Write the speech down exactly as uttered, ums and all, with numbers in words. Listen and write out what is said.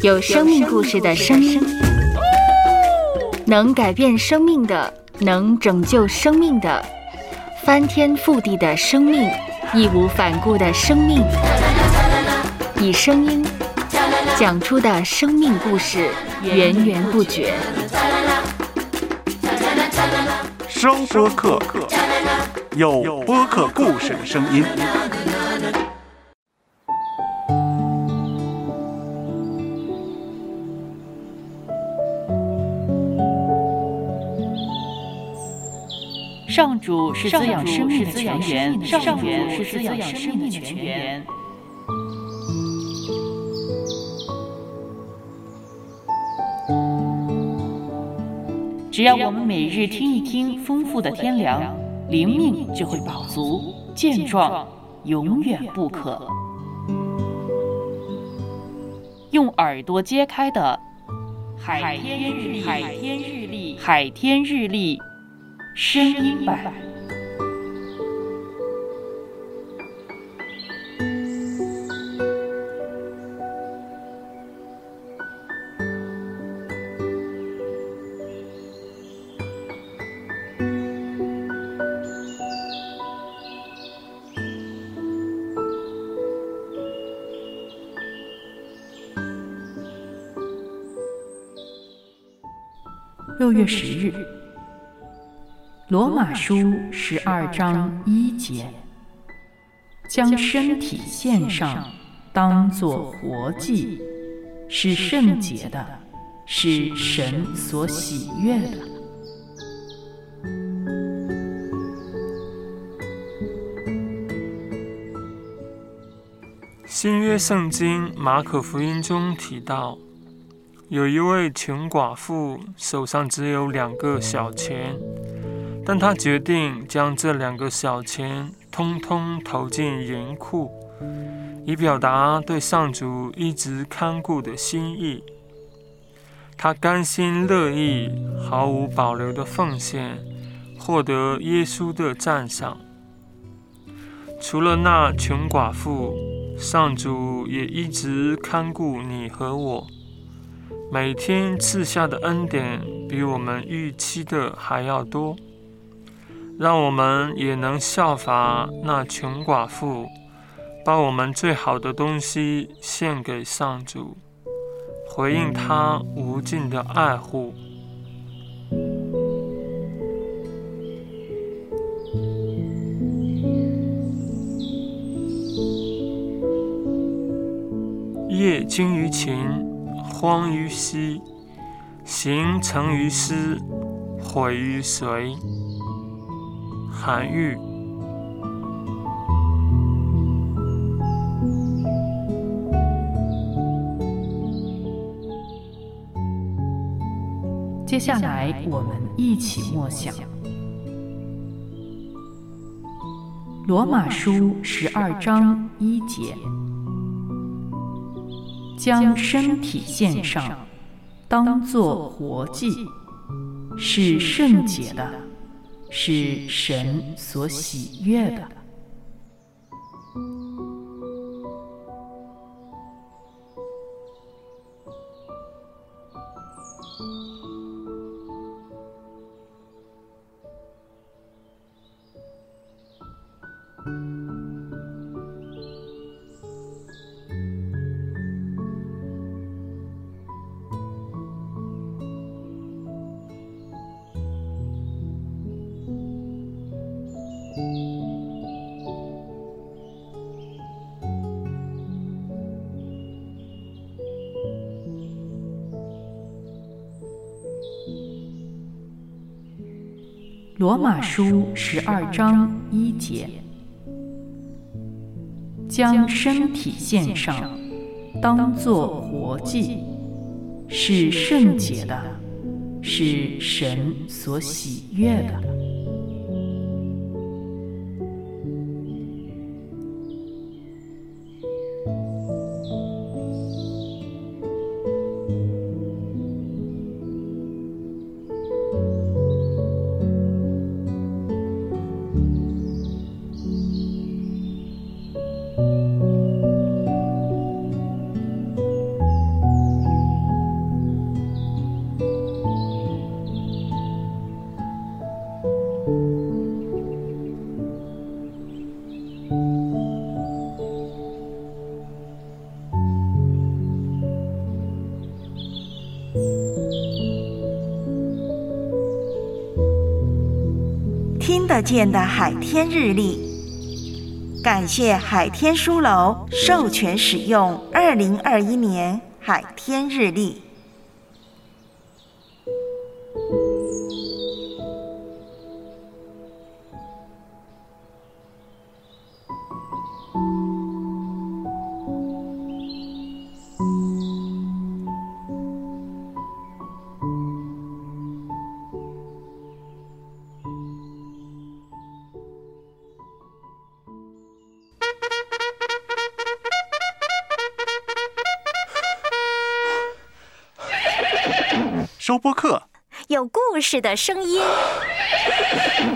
有生命故事的声音，能改变生命的，能拯救生命的，翻天覆地的生命，义无反顾的生命，以声音讲出的生命故事，源源不绝。 收播客，有播客故事的声音。 上主是滋养生命的泉源，上主是滋养生命的泉源。只要我们每日听一听丰富的天粮，灵命就会饱足健壮，永远不渴。用耳朵揭开的海天日历，海天日历，海天日历声音版。六月十日，罗马书十二章一节，将身体献上，当作活祭，是圣洁的，是神所喜悦的。 新约圣经马可福音中提到，有一位穷寡妇手上只有两个小钱，但她决定将这两个小钱通通投进银库，以表达对上主一直看顾的心意。她甘心乐意、毫无保留的奉献，获得耶稣的赞赏。除了那穷寡妇，上主也一直看顾你和我。每天赐下的恩典比我们预期的还要多，让我们也能效法那穷寡妇，把我们最好的东西献给上主，回应他无尽的爱护。业精于勤，荒于嬉，行成于思，毁于随。韩愈。 接下来我们一起默想罗马书十二章一节，将身体献上，当作活祭，是圣洁的，是神所喜悦的。罗马书十二章一节，将身体献上，当作活祭，是圣洁的，是神所喜悦的。 件的海天日历。感谢海天书楼授权使用二零二一年海天日历。 收播客， 有故事的声音。